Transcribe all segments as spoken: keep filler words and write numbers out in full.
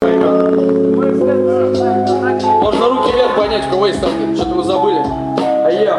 Можно руки вверх поднять, у кого есть ставки. Что-то вы забыли. А я.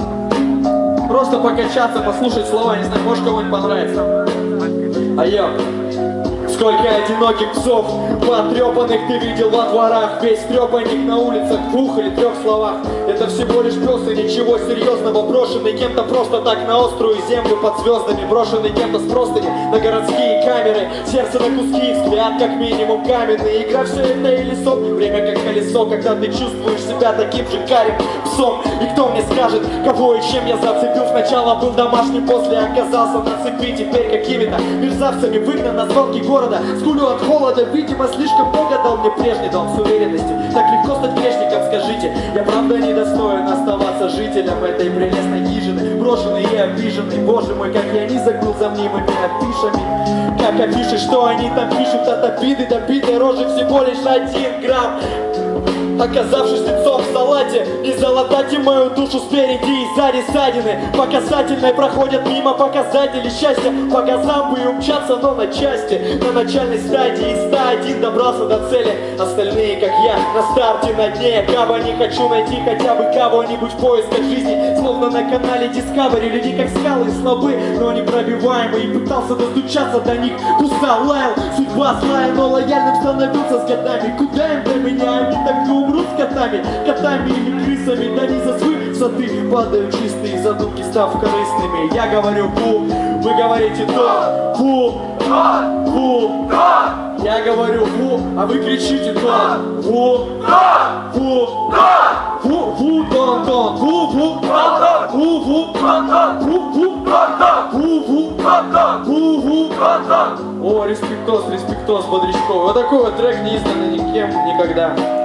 Просто покачаться, послушать слова, не знаю, может кому-нибудь понравится. А я. Сколько одиноких псов, потрепанных ты видел во дворах. Весь трепанник на улицах, в двух или трех словах. Это всего лишь пес и ничего серьезного. Брошенный кем-то просто так на острую землю под звездами. Брошенный кем-то с простыни на городские камеры. Сердце на куски, взгляд как минимум каменный. Игра все это или сон, время как колесо. Когда ты чувствуешь себя таким же карим псом. И кто мне скажет, кого и чем я зацепил? Сначала был домашним, после оказался на цепи. Теперь какими-то мерзавцами выгнан на звонки города. Скулю от холода, видимо, слишком много дал мне прежний дом с уверенностью. Так легко стать грешником, скажите. Я правда недостоин оставаться жителем этой прелестной хижины. Брошенный и обиженный, боже мой, как я низок был за мнимыми афишами. Как афиши, что они там пишут от обиды до битой рожи всего лишь один грамм. Оказавшись лицом в салате, не залатайте мою душу спереди и сзади ссадины. По касательной проходят мимо показатели счастья. По газам бы и умчаться, но на части. На начальной стадии из ста один добрался до цели. Остальные, как я, на старте на дне. Кого не хочу найти хотя бы кого-нибудь в поисках жизни. Словно на канале Discovery. Люди как скалы, слабы, но непробиваемы. И пытался достучаться до них, куса лаял. Судьба злая, но лояльным становился с годами. Куда им до меня, они так и умрут с котами. Котами или крысами, да не за свои высоты падают чистые задумки, став корыстными. Я говорю фу, вы говорите то. Фу, фу, я говорю фу, а вы кричите то. Фу, фу, фу, фу, тон, тон, фу, фу, фу, фу, фу, фу, фу, фу, фу. О, респектос, респектос, Бодрячков. Вот такой вот трек не изданный никем никогда.